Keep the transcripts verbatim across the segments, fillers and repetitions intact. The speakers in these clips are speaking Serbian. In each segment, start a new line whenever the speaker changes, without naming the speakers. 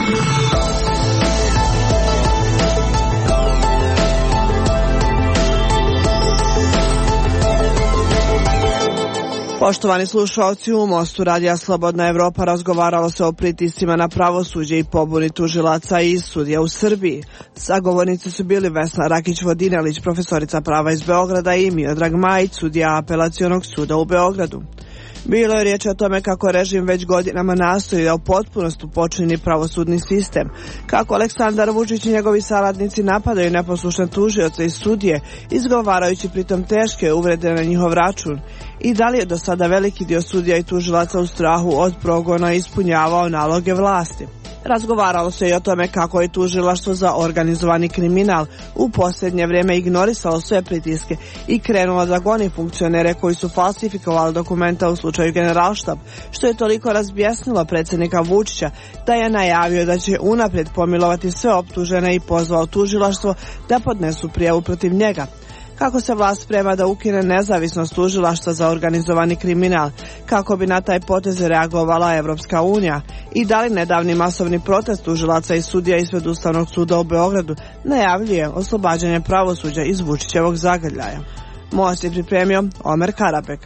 Poštovani slušalci, u Mostu radija Slobodna Evropa razgovaralo se o pritiscima na pravosuđe i pobuni tužilaca i sudija u Srbiji. Sagovornici su bili Vesna Rakić-Vodinelić, profesorica prava iz Beograda, i Miodrag Majić, sudija Apelacionog suda u Beogradu. Bilo je riječ o tome kako režim već godinama nastoji da u potpunosti počini pravosudni sistem, kako Aleksandar Vučić i njegovi saradnici napadaju neposlušne tužioce i sudije, izgovarajući pritom teške uvrede na njihov račun, i da li je do sada veliki dio sudija i tužilaca u strahu od progona ispunjavao naloge vlasti. Razgovaralo se i o tome kako je tužilaštvo za organizovani kriminal u posljednje vrijeme ignorisalo sve pritiske i krenulo da goni funkcionere koji su falsifikovali dokumenta u slučaju Generalštab, što je toliko razbjesnilo predsjednika Vučića da je najavio da će unaprijed pomilovati sve optužene i pozvao tužilaštvo da podnesu prijavu protiv njega. Kako se vlast sprema da ukine nezavisnost tužilaštva za organizovani kriminal, kako bi na taj potez reagovala Evropska unija, i da li nedavni masovni protest tužilaca i sudija ispred Ustavnog suda u Beogradu najavljuje oslobađanje pravosuđa iz Vučićevog zagrljaja. Most je pripremio Omer Karabek.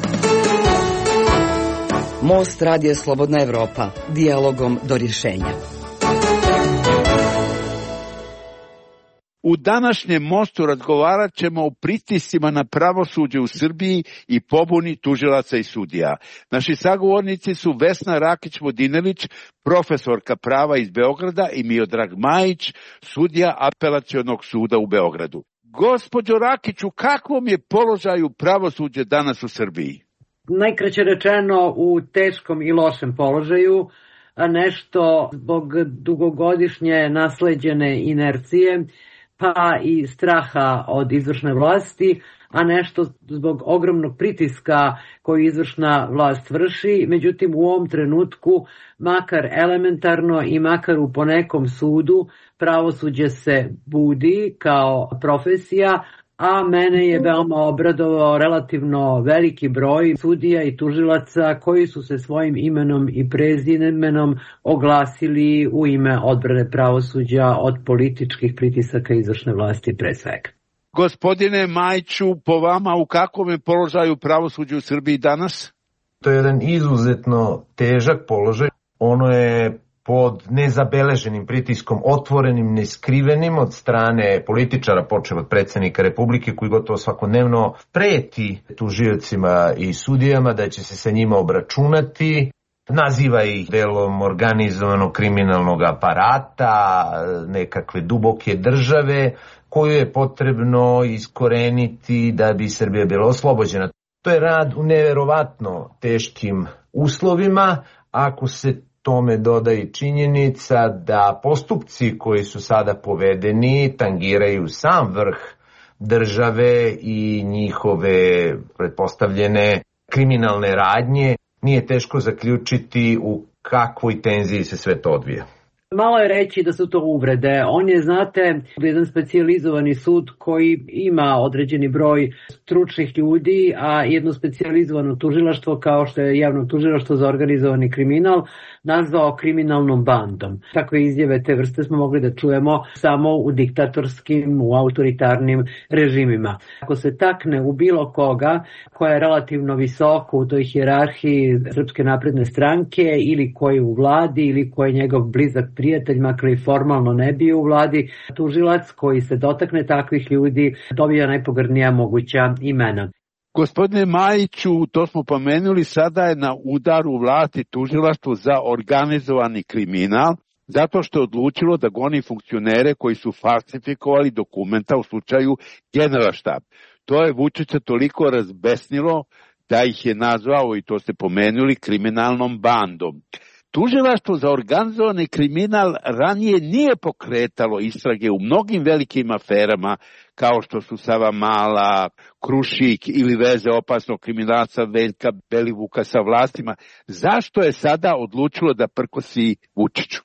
Most radija Slobodna Evropa, dijalogom do rješenja.
U današnjem Mostu razgovarat ćemo o pritiscima na pravosuđe u Srbiji i pobuni tužilaca i sudija. Naši sagovornici su Vesna Rakić-Vodinelić, profesorka prava iz Beograda, i Miodrag Majić, sudija Apelacionog suda u Beogradu. Gospođo Rakić, u kakvom je položaju pravosuđe danas u Srbiji?
Najkraće rečeno, u teškom i lošem položaju, a nešto zbog dugogodišnje nasleđene inercije, pa i straha od izvršne vlasti, a nešto zbog ogromnog pritiska koji izvršna vlast vrši. Međutim, u ovom trenutku, makar elementarno i makar u ponekom sudu, pravosuđe se budi kao profesija, a mene je veoma obradovao relativno veliki broj sudija i tužilaca koji su se svojim imenom i prezimenom oglasili u ime odbrane pravosuđa od političkih pritisaka izvršne vlasti pre svega.
Gospodine Majiću, po vama u kakvom je položaju pravosuđe u Srbiji danas?
To je jedan izuzetno težak položaj. Ono je pod nezabeleženim pritiskom, otvorenim, neskrivenim od strane političara, počev od predsjednika Republike, koji gotovo svakodnevno preti tužiocima i sudijama da će se sa njima obračunati, naziva ih delom organizovanog kriminalnog aparata, nekakve duboke države, koju je potrebno iskoreniti da bi Srbija bila oslobođena. To je rad u neverovatno teškim uslovima, ako se tome doda i činjenica da postupci koji su sada povedeni tangiraju sam vrh države i njihove pretpostavljene kriminalne radnje, nije teško zaključiti u kakvoj tenziji se sve to odvija.
Malo je reći da su to uvrede. On je, znate, jedan specijalizovani sud koji ima određeni broj stručnih ljudi, a jedno specijalizovano tužilaštvo kao što je javno tužilaštvo za organizovani kriminal nazvao kriminalnom bandom. Takve izjave te vrste smo mogli da čujemo samo u diktatorskim, u autoritarnim režimima. Ako se takne u bilo koga koja je relativno visoko u toj hijerarhiji Srpske napredne stranke ili koji je u vladi ili koji je njegov blizak prijatelj, makar i formalno ne bio u vladi, tužilac koji se dotakne takvih ljudi dobija najpogrdnija moguća imena.
Gospodine Majiću, to smo pomenuli, sada je na udaru vlasti tužilaštvo za organizovani kriminal, zato što je odlučilo da goni funkcionere koji su falsifikovali dokumenta u slučaju Generalštab. To je Vučića toliko razbesnilo da ih je nazvao, i to ste pomenuli, kriminalnom bandom. Tužilaštvo za organizovani kriminal ranije nije pokretalo istrage u mnogim velikim aferama kao što su Savamala, Krušik ili veze opasnog kriminalca Veljka Belivuka sa vlastima. Zašto je sada odlučilo da prkosi Vučiću?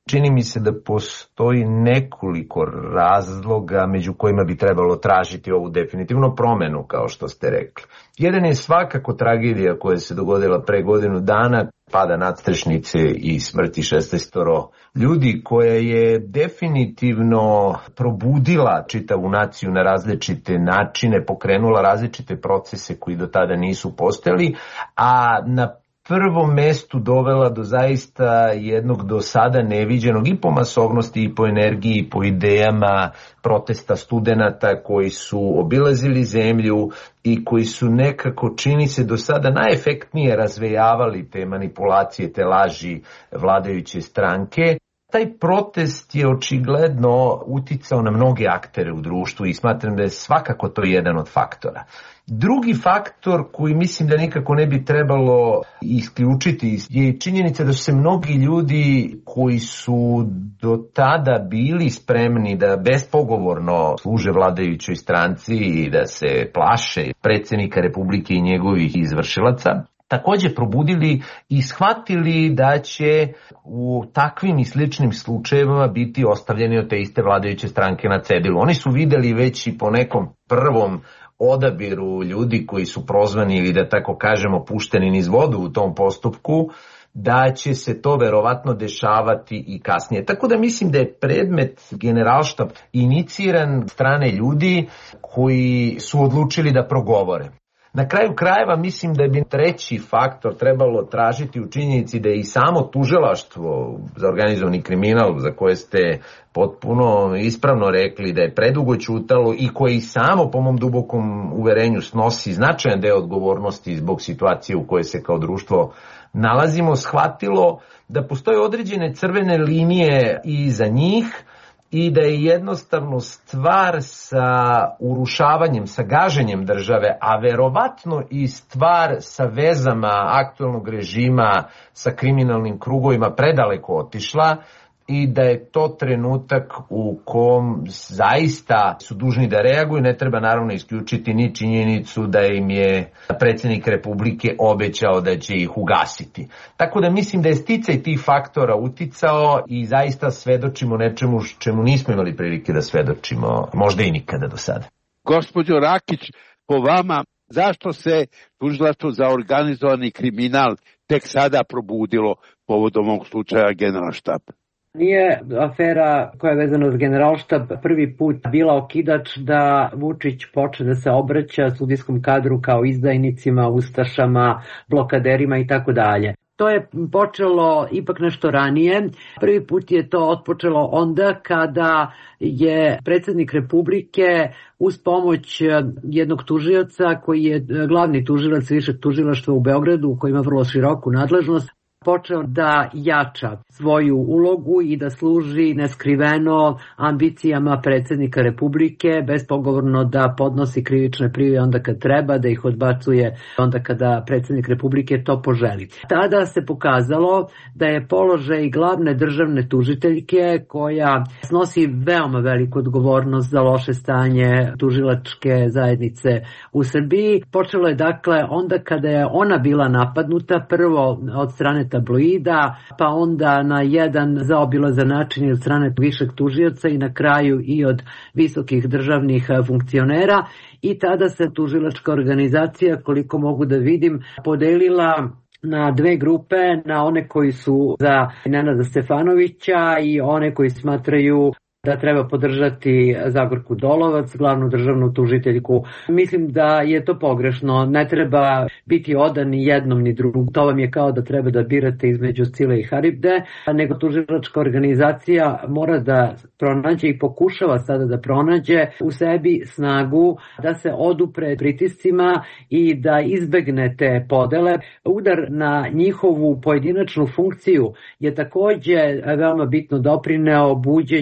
Čini mi se da postoji nekoliko razloga među kojima bi trebalo tražiti ovu definitivno promenu, kao što ste rekli. Jedan je svakako tragedija koja se dogodila pre godinu dana, pada nadstrešnice i smrti šesnaestoro ljudi, koja je definitivno probudila čitavu naciju na različite načine, pokrenula različite procese koji do tada nisu postojali, a na prvom mestu dovela do zaista jednog do sada neviđenog i po masovnosti i po energiji i po idejama protesta studenata koji su obilazili zemlju i koji su nekako, čini se, do sada najefektnije razvejavali te manipulacije, te laži vladajuće stranke. Taj protest je očigledno uticao na mnoge aktere u društvu i smatram da je svakako to jedan od faktora. Drugi faktor koji mislim da nikako ne bi trebalo isključiti je činjenica da su se mnogi ljudi koji su do tada bili spremni da bespogovorno služe vladajućoj stranci i da se plaše predsjednika Republike i njegovih izvršilaca, takođe probudili i shvatili da će u takvim i sličnim slučajevima biti ostavljeni od te iste vladajuće stranke na cedilu. Oni su videli već i po nekom prvom odabiru ljudi koji su prozvani ili da tako kažemo pušteni niz vodu u tom postupku, da će se to verovatno dešavati i kasnije. Tako da mislim da je predmet Generalštab iniciran strane ljudi koji su odlučili da progovore. Na kraju krajeva mislim da bi treći faktor trebalo tražiti u činjenici da je i samo tužilaštvo za organizovani kriminal, za koje ste potpuno ispravno rekli da je predugo ćutalo i koje i samo po mom dubokom uverenju snosi značajan deo odgovornosti zbog situacije u kojoj se kao društvo nalazimo, shvatilo da postoje određene crvene linije i za njih, i da je jednostavno stvar sa urušavanjem, sa gaženjem države, a verovatno i stvar sa vezama aktualnog režima sa kriminalnim krugovima predaleko otišla i da je to trenutak u kom zaista su dužni da reaguju. Ne treba naravno isključiti ni činjenicu da im je predsjednik Republike obećao da će ih ugasiti. Tako da mislim da je sticaj tih faktora uticao i zaista svedočimo nečemu čemu nismo imali prilike da svedočimo, možda i nikada do sada.
Gospođo Rakić, po vama, zašto se tužilaštvo za organizovani kriminal tek sada probudilo povodom ovog slučaja Generalštab?
Nije afera koja je vezana uz Generalštab prvi put bila okidač da Vučić počne da se obraća sudijskom kadru kao izdajnicima, ustašama, blokaderima i tako dalje. To je počelo ipak nešto ranije. Prvi put je to otpočelo onda kada je predsjednik Republike uz pomoć jednog tužioca koji je glavni tužilac višeg tužilaštva u Beogradu, koji ima vrlo široku nadležnost, počeo da jača svoju ulogu i da služi neskriveno ambicijama predsjednika Republike, bespogovorno da podnosi krivične prijave onda kad treba, da ih odbacuje onda kada predsjednik Republike to poželi. Tada se pokazalo da je položaj glavne državne tužiteljke, koja snosi veoma veliku odgovornost za loše stanje tužilačke zajednice u Srbiji, počelo je dakle onda kada je ona bila napadnuta, prvo od strane tabloida, pa onda na jedan zaobilazan način od strane višeg tužioca i na kraju i od visokih državnih funkcionera, i tada se tužilačka organizacija, koliko mogu da vidim, podelila na dve grupe, na one koji su za Nenada Stefanovića i one koji smatraju da treba podržati Zagorku Dolovac, glavnu državnu tužiteljku. Mislim da je to pogrešno. Ne treba biti odan ni jednom ni drugom. To vam je kao da treba da birate između Scile i Haribde, nego tužilačka organizacija mora da pronađe i pokušava sada da pronađe u sebi snagu da se odupre pritiscima i da izbegne te podele. Udar na njihovu pojedinačnu funkciju je takođe veoma bitno doprineo buđenju tako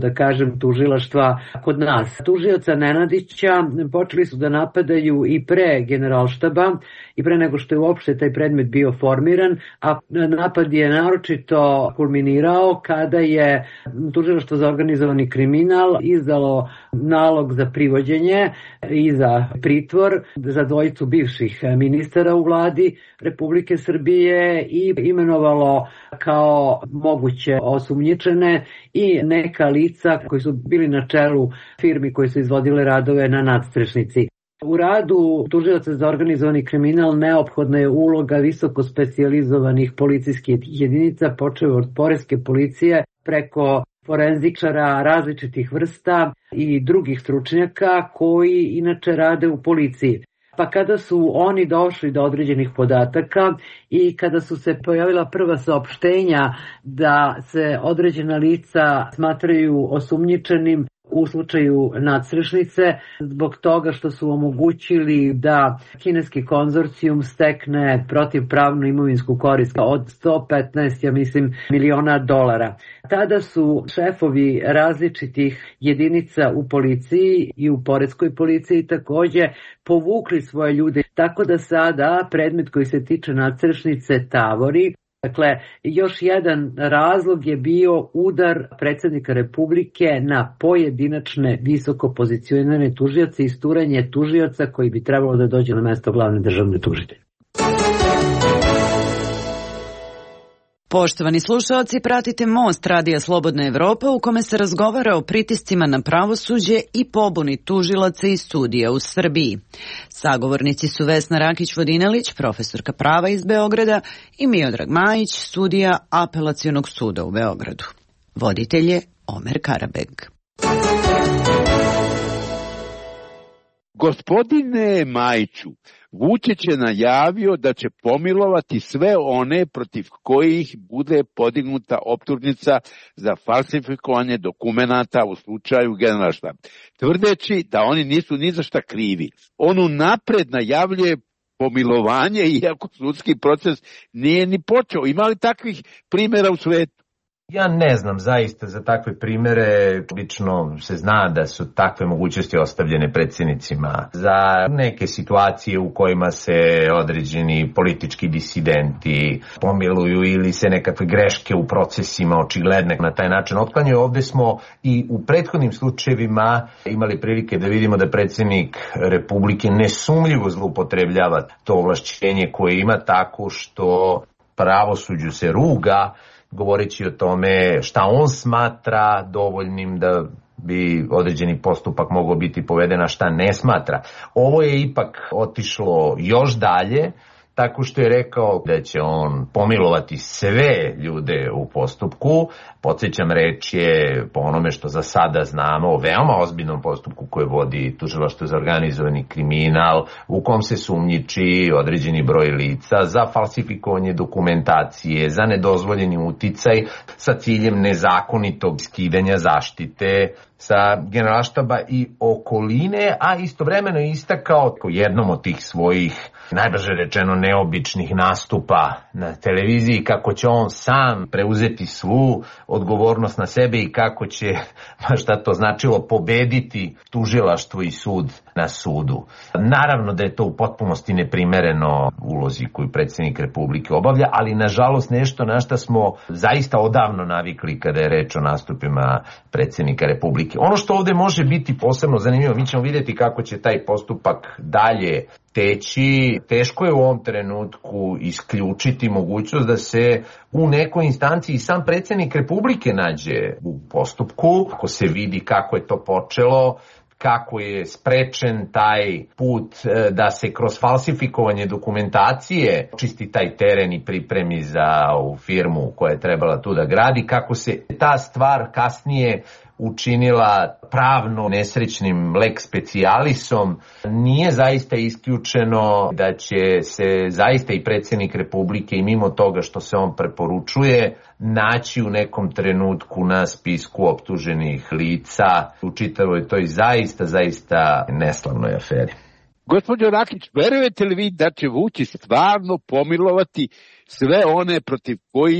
da kažem, tužilaštva kod nas. Tužioca Nenadića počeli su da napadaju i pre Generalštaba i pre nego što je uopšte taj predmet bio formiran, a napad je naročito kulminirao kada je Tužilaštvo za organizovani kriminal izdalo nalog za privođenje i za pritvor za dvojicu bivših ministara u vladi Republike Srbije i imenovalo kao moguće osumnjičene i neka lica koji su bili na čelu firmi koji su izvodile radove na nadstrešnici. U radu tužilaca za organizovani kriminal neophodna je uloga visoko specijalizovanih policijskih jedinica, počeo od poreske policije preko forenzičara različitih vrsta i drugih stručnjaka koji inače rade u policiji. Pa kada su oni došli do određenih podataka i kada su se pojavila prva saopštenja da se određena lica smatraju osumnjičenim u slučaju nadstrešnice, zbog toga što su omogućili da kineski konzorcijum stekne protivpravnu imovinsku korist od sto petnaest, ja mislim, miliona dolara. Tada su šefovi različitih jedinica u policiji i u poreskoj policiji takođe povukli svoje ljude, tako da sada predmet koji se tiče nadstrešnice tavori. Dakle, još jedan razlog je bio udar predsjednika Republike na pojedinačne visoko pozicionirane tužioce i isturanje tužioca koji bi trebalo da dođe na mesto glavne državne tužitelje.
Poštovani slušalci, pratite Most Radija Slobodna Evropa u kome se razgovara o pritiscima na pravosuđe i pobuni tužilaca i sudija u Srbiji. Sagovornici su Vesna Rakić-Vodinelić, profesorka prava iz Beograda, i Miodrag Majić, sudija Apelacionog suda u Beogradu. Voditelj je Omer Karabeg.
Gospodine Majiću, Vučić je najavio da će pomilovati sve one protiv kojih bude podignuta optužnica za falsifikovanje dokumenata u slučaju Generalštaba, tvrdeći da oni nisu ni za šta krivi. On unapred najavljuje pomilovanje, iako sudski proces nije ni počeo. Ima li takvih primjera u svetu?
Ja ne znam zaista za takve primere, obično se zna da su takve mogućnosti ostavljene predsjednicima za neke situacije u kojima se određeni politički disidenti pomiluju ili se nekakve greške u procesima očigledne na taj način otklanjaju. Ovde smo i u prethodnim slučajevima imali prilike da vidimo da predsjednik Republike nesumljivo zloupotrebljava to ovlašćenje koje ima tako što pravosuđu se ruga, govoreći o tome šta on smatra dovoljnim da bi određeni postupak mogao biti poveden, a šta ne smatra. Ovo je ipak otišlo još dalje, tako što je rekao da će on pomilovati sve ljude u postupku. Podsjećam, reč je, po onome što za sada znamo, o veoma ozbiljnom postupku koje vodi Tužilaštvo za organizovani kriminal, u kom se sumnjiči određeni broj lica za falsifikovanje dokumentacije, za nedozvoljeni uticaj sa ciljem nezakonitog skidanja zaštite sa Generalštaba i okoline, a istovremeno je istakao u jednom od tih svojih, najbrže rečeno, neobičnih nastupa na televiziji kako će on sam preuzeti svu odgovornost na sebe i kako će, šta to značilo, pobediti tužilaštvo i sud na sudu. Naravno da je to u potpunosti neprimereno ulozi koju predsjednik Republike obavlja, ali nažalost nešto na šta smo zaista odavno navikli kada je reč o nastupima predsjednika Republike. Ono što ovde može biti posebno zanimljivo, mi ćemo vidjeti kako će taj postupak dalje teći. Teško je u ovom trenutku isključiti mogućnost da se u nekoj instanciji sam predsjednik Republike nađe u postupku, ako se vidi kako je to počelo, kako je sprečen taj put da se kroz falsifikovanje dokumentacije čisti taj teren i pripremi za ovu firmu koja je trebala tu da gradi, kako se ta stvar kasnije učinila pravno nesrećnim lex specialisom. Nije zaista isključeno da će se zaista i predsjednik Republike i mimo toga što se on preporučuje naći u nekom trenutku na spisku optuženih lica u čitavoj toj zaista, zaista neslavnoj aferi.
Gospođo Rakić, verujete li vi da će Vučić stvarno pomilovati sve one protiv kojih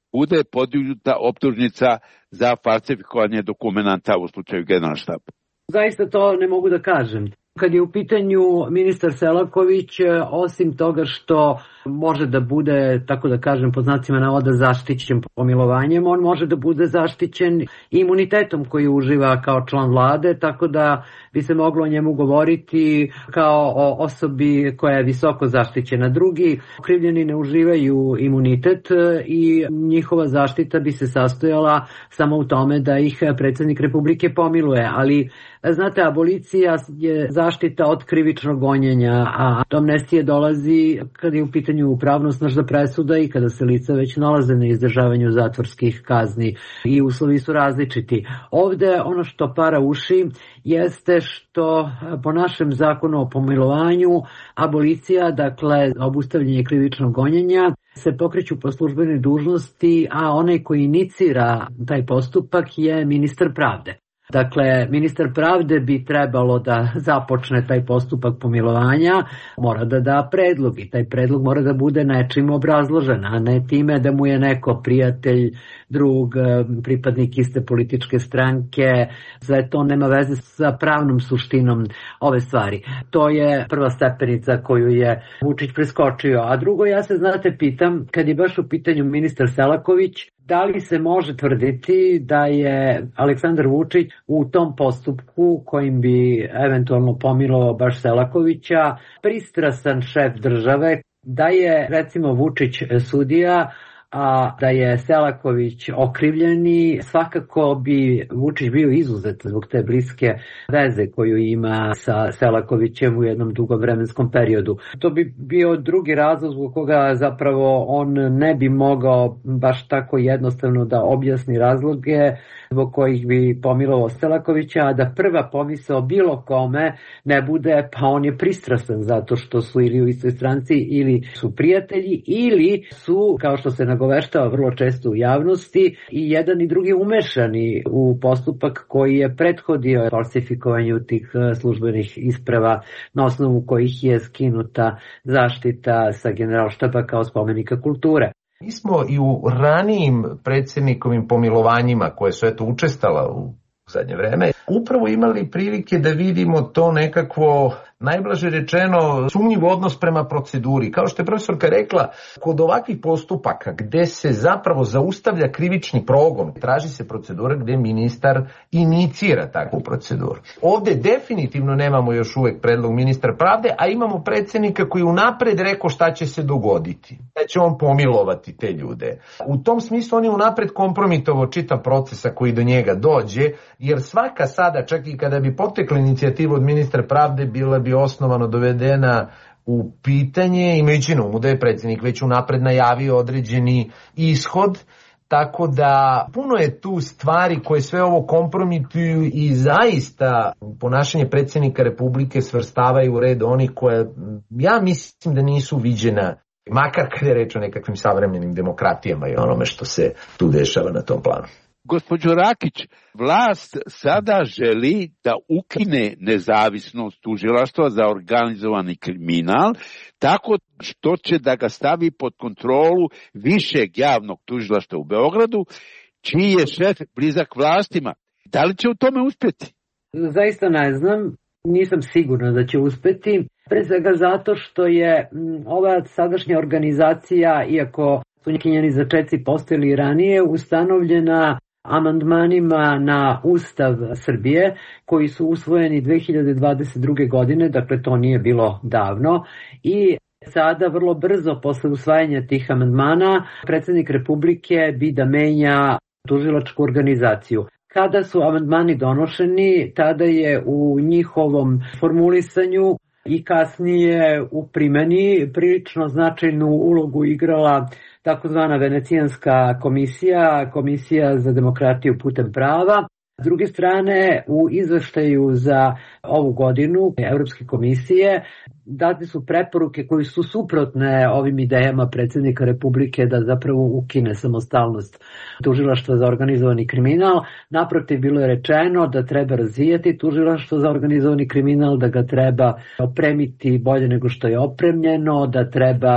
bude podignuta optužnica za falsifikovanje dokumenta u slučaju Generalštaba?
Zaista to ne mogu da kažem. Kad je u pitanju ministar Selaković, osim toga što može da bude, tako da kažem, pod znacima navoda zaštićen pomilovanjem, on može da bude zaštićen imunitetom koji uživa kao član vlade, tako da bi se moglo o njemu govoriti kao o osobi koja je visoko zaštićena. Drugi okrivljeni ne uživaju imunitet i njihova zaštita bi se sastojala samo u tome da ih predsjednik Republike pomiluje, ali znate, abolicija je zaštita od krivičnog gonjenja, a do amnestije dolazi kada je u pitanju pravnosnažna presuda i kada se lica već nalaze na izdržavanju zatvorskih kazni i uslovi su različiti. Ovde ono što para uši jeste što po našem zakonu o pomilovanju abolicija, dakle obustavljanje krivičnog gonjenja, se pokreću po službenoj dužnosti, a onaj koji inicira taj postupak je ministar pravde. Dakle, ministar pravde bi trebalo da započne taj postupak pomilovanja, mora da da predlog i taj predlog mora da bude nečim obrazložen, a ne time da mu je neko prijatelj, drug, pripadnik iste političke stranke. Sve to nema veze sa pravnom suštinom ove stvari. To je prva stepenica koju je Vučić preskočio. A drugo, ja se, znate, pitam, kad je baš u pitanju ministar Selaković, da li se može tvrditi da je Aleksandar Vučić u tom postupku kojim bi eventualno pomilovao baš Selakovića pristrasan šef države, da je recimo Vučić sudija, a da je Selaković okrivljeni, svakako bi Vučić bio izuzet zbog te bliske veze koju ima sa Selakovićem u jednom dugom vremenskom periodu. To bi bio drugi razlog zbog koga zapravo on ne bi mogao baš tako jednostavno da objasni razloge zbog kojih bi pomilovao Selakovića, a da prva pomisao bilo kome ne bude pa on je pristrasan zato što su ili u istoj stranci ili su prijatelji ili su, kao što se nagoveštava vrlo često u javnosti, i jedan i drugi umešani u postupak koji je prethodio falsifikovanju tih službenih isprava na osnovu kojih je skinuta zaštita sa Generalštaba kao spomenika kulture.
Mi smo i u ranijim predsjednikovim pomilovanjima koje su eto učestala u zadnje vreme upravo imali prilike da vidimo to nekakvo, najblaže rečeno, sumnjiv odnos prema proceduri. Kao što je profesorka rekla, kod ovakvih postupaka gde se zapravo zaustavlja krivični progon, traži se procedura gde ministar inicira takvu proceduru. Ovde definitivno nemamo još uvek predlog ministra pravde, a imamo predsjednika koji unapred rekao šta će se dogoditi. Da će on pomilovati te ljude. U tom smislu on je unapred kompromitovao čitav procesa koji do njega dođe, jer svaka sada, čak i kada bi potekla inicijativa od ministra pravde, bila bi osnovano dovedena u pitanje, imajući na umu da je predsjednik već unapred najavio određeni ishod, tako da puno je tu stvari koje sve ovo kompromituju i zaista ponašanje predsjednika Republike svrstavaju u red onih koje ja mislim da nisu viđena, makar kada je reč o nekakvim savremenim demokratijama i onome što se tu dešava na tom planu.
Gospođo Rakić, vlast sada želi da ukine nezavisnost tužilaštva za organizovani kriminal, tako što će da ga stavi pod kontrolu višeg javnog tužilaštva u Beogradu, čiji je šef blizak vlastima. Da li će u tome uspjeti?
Zaista ne znam, nisam sigurna da će uspjeti. Pre svega zato što je ova sadašnja organizacija, iako su neki njeni začeci postojali ranije, ustanovljena amandmanima na Ustav Srbije koji su usvojeni dve hiljade dvadeset druge. godine, dakle to nije bilo davno, i sada vrlo brzo posle usvajanja tih amandmana predsjednik Republike bi da menja tužilačku organizaciju. Kada su amandmani donošeni, tada je u njihovom formulisanju i kasnije u primjeni prilično značajnu ulogu igrala takozvana Venecijanska komisija, Komisija za demokratiju putem prava. S druge strane, u izveštaju za ovu godinu Evropske komisije date su preporuke koji su suprotne ovim idejama predsjednika Republike da zapravo ukine samostalnost tužilaštva za organizovani kriminal. Naprotiv, bilo je rečeno da treba razvijati tužilaštvo za organizovani kriminal, da ga treba opremiti bolje nego što je opremljeno, da treba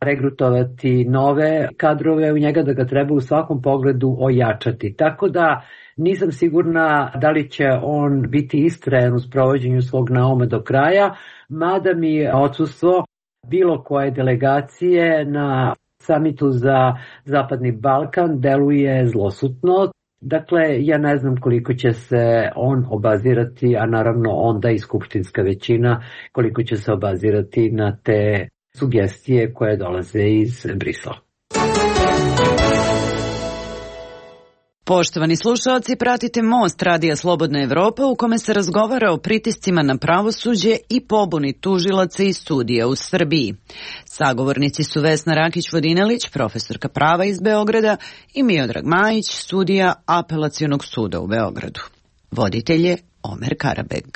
regrutovati nove kadrove u njega, da ga treba u svakom pogledu ojačati. Tako da nisam sigurna da li će on biti istrajan u sprovođenju svog nauma do kraja, mada mi odsustvo bilo koje delegacije na samitu za Zapadni Balkan deluje zlosutno. Dakle, ja ne znam koliko će se on obazirati, a naravno onda i skupštinska većina, koliko će se obazirati na te sugestije koje dolaze iz Brisela.
Poštovani slušalci, pratite Most Radija Slobodna Evropa u kome se razgovara o pritiscima na pravosuđe i pobuni tužilaca i sudija u Srbiji. Sagovornici su Vesna Rakić-Vodinelić, profesorka prava iz Beograda, i Miodrag Majić, sudija Apelacionog suda u Beogradu. Voditelj je Omer Karabeg.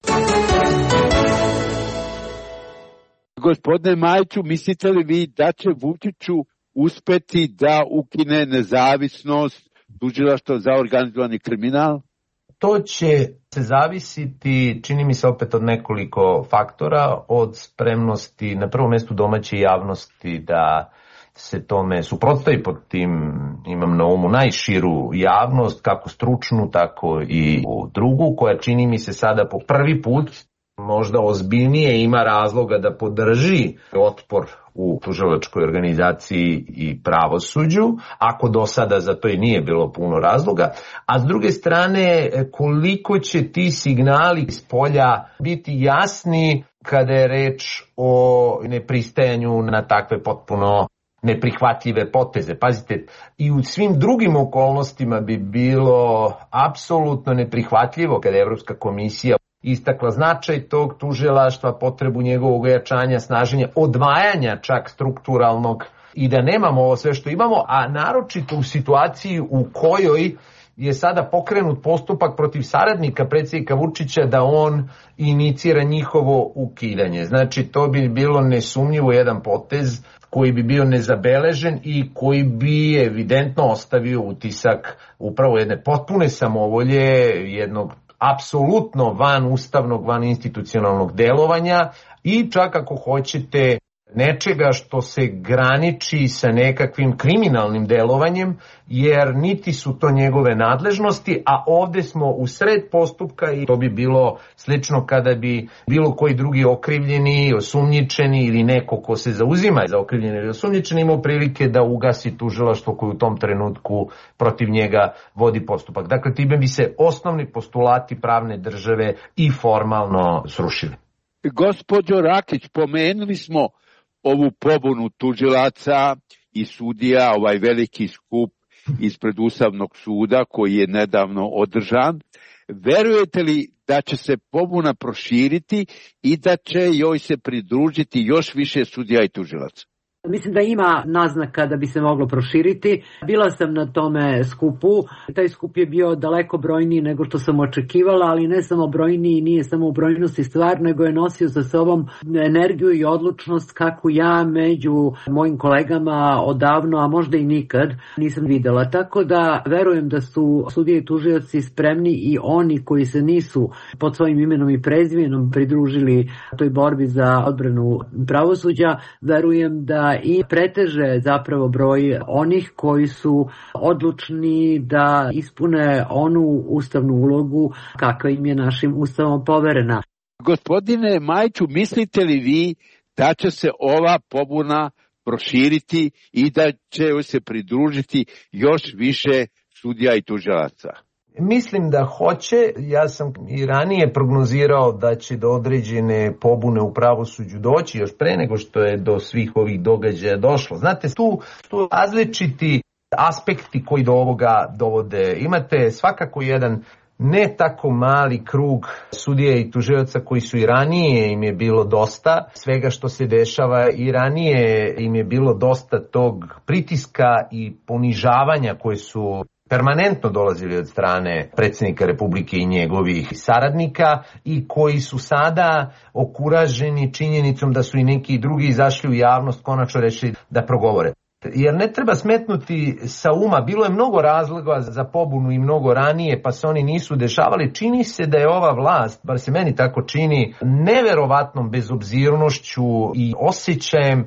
Gospodine Majiću, mislite li vi da će Vučiću uspeti da ukine nezavisnost tužilaštva za organizovani kriminal?
To će se zavisiti, čini mi se, opet od nekoliko faktora, od spremnosti na prvom mjestu domaće javnosti da se tome suprotstavi. Pod tim imam na umu najširu javnost, kako stručnu, tako i drugu, koja čini mi se sada po prvi put možda ozbiljnije ima razloga da podrži otpor u tužilačkoj organizaciji i pravosuđu, ako do sada za to i nije bilo puno razloga, a s druge strane koliko će ti signali iz polja biti jasni kada je reč o nepristajanju na takve potpuno neprihvatljive poteze. Pazite, i u svim drugim okolnostima bi bilo apsolutno neprihvatljivo kada je Evropska komisija istakla značaj tog tužilaštva, potrebu njegovog ojačanja, snaženja, odvajanja čak strukturalnog i da nemamo ovo sve što imamo, a naročito u situaciji u kojoj je sada pokrenut postupak protiv saradnika predsjednika Vučića da on inicira njihovo ukidanje. Znači, to bi bilo nesumnjivo jedan potez koji bi bio nezabeležen i koji bi evidentno ostavio utisak upravo jedne potpune samovolje, jednog apsolutno van ustavnog, van institucionalnog delovanja i čak ako hoćete nečega što se graniči sa nekakvim kriminalnim delovanjem, jer niti su to njegove nadležnosti, a ovde smo u sred postupka i to bi bilo slično kada bi bilo koji drugi okrivljeni, osumnjičeni ili neko ko se zauzima za okrivljeni ili osumnjičeni imao prilike da ugasi tužilaštvo koje u tom trenutku protiv njega vodi postupak. Dakle, time bi se osnovni postulati pravne države i formalno srušili.
Gospođo Rakić, pomenuli smo ovu pobunu tužilaca i sudija, ovaj veliki skup ispred Ustavnog suda koji je nedavno održan. Verujete li da će se pobuna proširiti i da će joj se pridružiti još više sudija i tužilaca?
Mislim da ima naznaka da bi se moglo proširiti. Bila sam na tome skupu. Taj skup je bio daleko brojniji nego što sam očekivala, ali ne samo brojniji, nije samo u brojnosti stvar, nego je nosio sa sobom energiju i odlučnost kako ja među mojim kolegama odavno, a možda i nikad, nisam videla. Tako da verujem da su sudije i tužioci spremni i oni koji se nisu pod svojim imenom i prezimenom pridružili toj borbi za odbranu pravosuđa, verujem da i preteže zapravo broj onih koji su odlučni da ispune onu ustavnu ulogu kakva im je našim ustavom poverena.
Gospodine Majiću, mislite li vi da će se ova pobuna proširiti i da će joj se pridružiti još više sudija i tužilaca?
Mislim da hoće. Ja sam i ranije prognozirao da će do određene pobune u pravosuđu doći još pre nego što je do svih ovih događaja došlo. Znate, tu su različiti aspekti koji do ovoga dovode. Imate svakako jedan ne tako mali krug sudija i tužioca koji su i ranije im je bilo dosta svega što se dešava, i ranije im je bilo dosta tog pritiska i ponižavanja koje su permanentno dolazili od strane predsjednika Republike i njegovih saradnika i koji su sada okuraženi činjenicom da su i neki drugi izašli u javnost, konačno rešili da progovore. Jer ne treba smetnuti sa uma, bilo je mnogo razloga za pobunu i mnogo ranije, pa se oni nisu dešavali. Čini se da je ova vlast, bar se meni tako čini, neverovatnom bezobzirnošću i osjećajem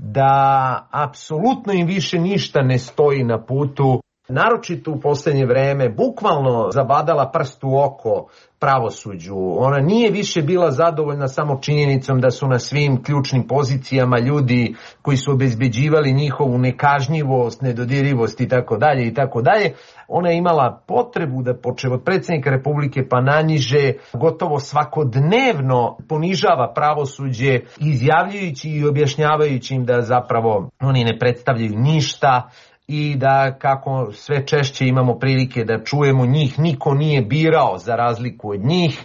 da apsolutno im više ništa ne stoji na putu, naročito u poslednje vreme, bukvalno zabadala prst u oko pravosuđu. Ona nije više bila zadovoljna samo činjenicom da su na svim ključnim pozicijama ljudi koji su obezbeđivali njihovu nekažnjivost, nedodirljivost i tako dalje i tako dalje. Ona je imala potrebu da počev od predsjednika Republike pa naniže gotovo svakodnevno ponižava pravosuđe, izjavljujući i objašnjavajući im da zapravo oni ne predstavljaju ništa i da kako sve češće imamo prilike da čujemo njih niko nije birao za razliku od njih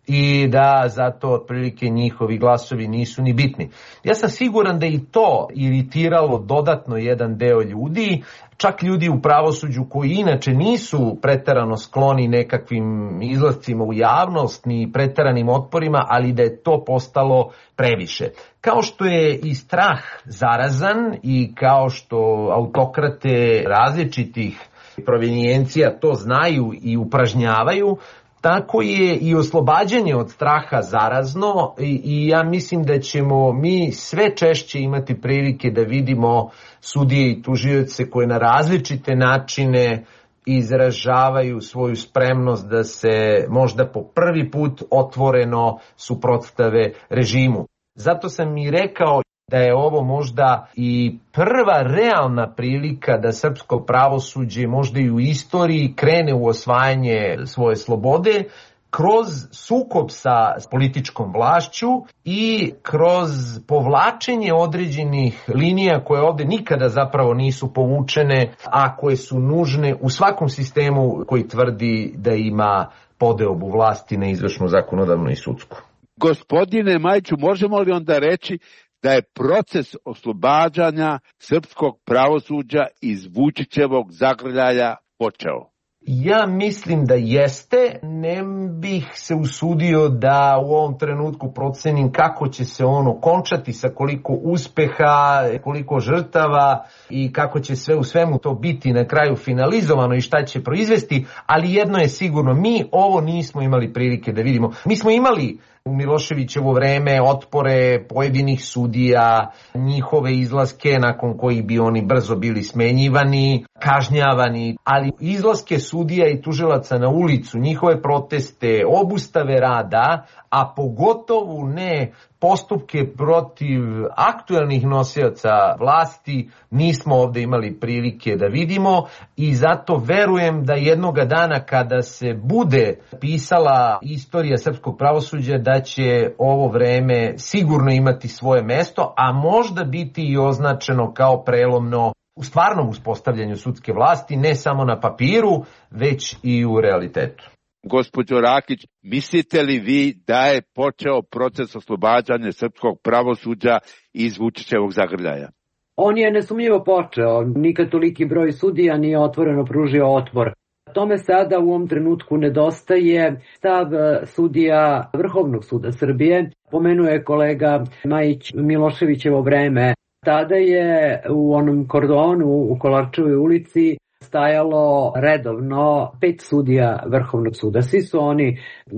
i da zato otprilike njihovi glasovi nisu ni bitni. Ja sam siguran da i to iritiralo dodatno jedan deo ljudi, čak ljudi u pravosuđu koji inače nisu preterano skloni nekakvim izlascima u javnost ni preteranim otporima, ali da je to postalo previše. Kao što je i strah zarazan i kao što autokrate različitih provenijencija to znaju i upražnjavaju, tako je i oslobađanje od straha zarazno i, i ja mislim da ćemo mi sve češće imati prilike da vidimo sudije i tužioce koje na različite načine izražavaju svoju spremnost da se možda po prvi put otvoreno suprotstave režimu. Zato sam i rekao da je ovo možda i prva realna prilika da srpsko pravosuđe možda i u istoriji krene u osvajanje svoje slobode kroz sukob sa političkom vlašću i kroz povlačenje određenih linija koje ovde nikada zapravo nisu povučene, a koje su nužne u svakom sistemu koji tvrdi da ima podeobu vlasti na izvršnu, zakonodavnu i sudsku.
Gospodine Majiću, možemo li onda reći da je proces oslobađanja srpskog pravosuđa iz Vučićevog zagrljaja počeo?
Ja mislim da jeste. Ne bih se usudio da u ovom trenutku procenim kako će se on okončati, sa koliko uspeha, koliko žrtava i kako će sve u svemu to biti na kraju finalizovano i šta će proizvesti, ali jedno je sigurno, mi ovo nismo imali prilike da vidimo. Mi smo imali u Miloševićevo vreme otpore pojedinih sudija, njihove izlaske nakon kojih bi oni brzo bili smenjivani, kažnjavani, ali izlaske sudija i tužilaca na ulicu, njihove proteste, obustave rada, a pogotovo ne postupke protiv aktuelnih nosioca vlasti, nismo ovde imali prilike da vidimo i zato verujem da jednoga dana kada se bude pisala istorija srpskog pravosuđa da će ovo vreme sigurno imati svoje mesto, a možda biti i označeno kao prelomno u stvarnom uspostavljanju sudske vlasti, ne samo na papiru, već i u realitetu.
Gospođo Rakić, mislite li vi da je počeo proces oslobađanja srpskog pravosuđa iz Vučićevog zagrljaja?
On je nesumnjivo počeo. Nikad toliki broj sudija nije otvoreno pružio otpor. Tome sada u ovom trenutku nedostaje stav sudija Vrhovnog suda Srbije. Pomenuo je kolega Majić Miloševićevo vreme. Tada je u onom kordonu u Kolarčevoj ulici stajalo redovno pet sudija Vrhovnog suda. Svi su oni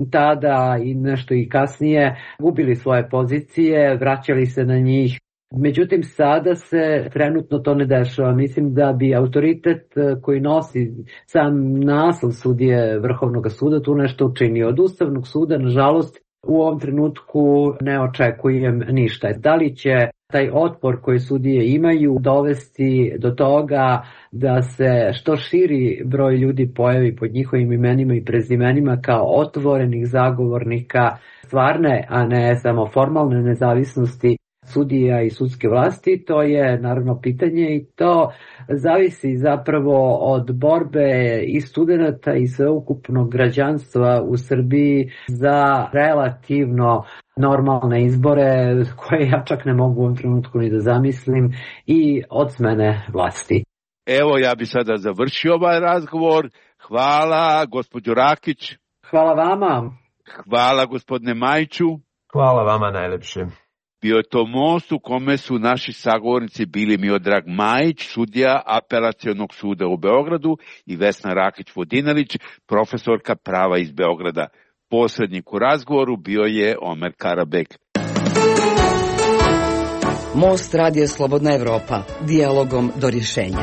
tada i nešto i kasnije gubili svoje pozicije, vraćali se na njih. Međutim, sada se trenutno to ne dešava. Mislim da bi autoritet koji nosi sam naslov sudije Vrhovnog suda tu nešto učinio. Od Ustavnog suda, nažalost, u ovom trenutku ne očekujem ništa. Da li će taj otpor koji sudije imaju dovesti do toga da se što širi broj ljudi pojavi pod njihovim imenima i prezimenima kao otvorenih zagovornika stvarne, a ne samo formalne nezavisnosti sudija i sudske vlasti, to je naravno pitanje i to zavisi zapravo od borbe i studenta i sveukupnog građanstva u Srbiji za relativno normalne izbore koje ja čak ne mogu u ovom trenutku ni da zamislim i od smene vlasti.
Evo, ja bi sada završio ovaj razgovor. Hvala gospođo Rakić.
Hvala vama.
Hvala gospodine Majiću.
Hvala vama najlepše.
Bio je to most u kome su naši sagovornici bili Miodrag Majić, sudija Apelacionog suda u Beogradu, i Vesna Rakić-Vodinelić, profesorka prava iz Beograda. Posrednik u razgovoru bio je Omer Karabek.
Most Radija Slobodna Evropa, dijalogom do rješenja.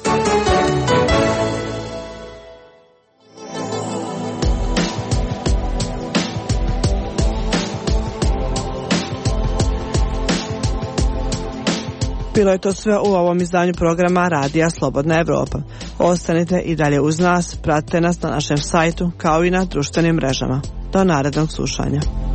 Bilo je to sve u ovom izdanju programa Radija Slobodna Evropa. Ostanite i dalje uz nas, pratite nas na našem sajtu kao i na društvenim mrežama. Do narednog slušanja.